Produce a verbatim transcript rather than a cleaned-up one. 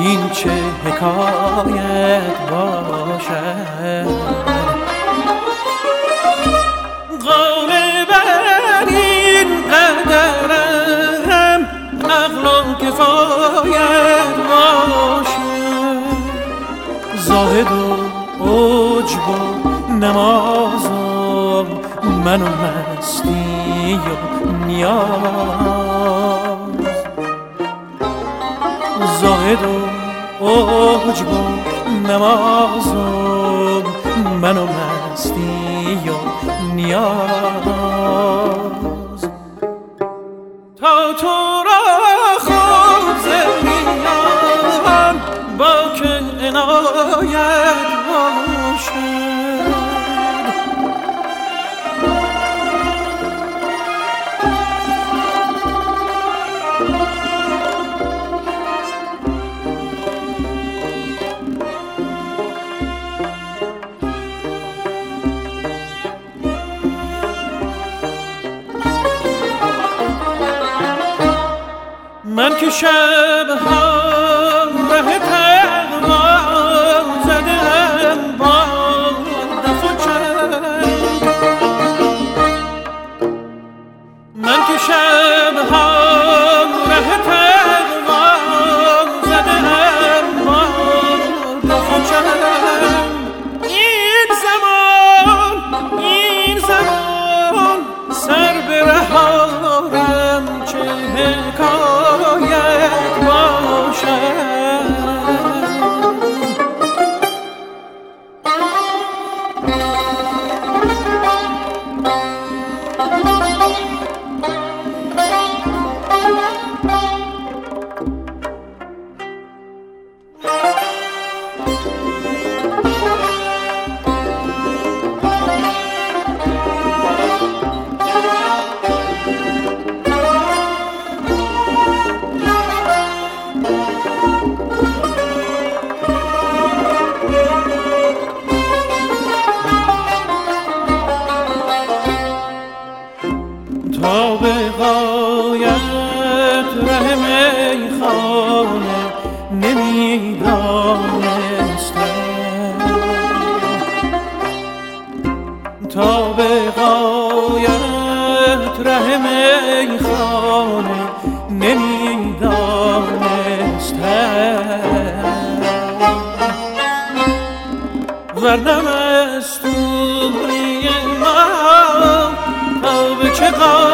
این چه حکایت باشد. غالباً این قدرم عقل و کفایت باشد. زاهد و عجب و نماز و من و مستی و نیاز. زاهد و عجب و نماز و من و مستی و نیاز. تا تو را خود زمینم با که عنایت باشد. من که شبها ره تقوا زدم با دف و چنگ. من که شبها ره تقوا زدم با دف و چنگ. این زمان این زمان سر به ره آرم چه حکایت باشد. تا به غایت ره میخانه نمیدانستم. تا به غایت ره میخانه نمیدانستم. ورنه مستوری ما تا به چه غایت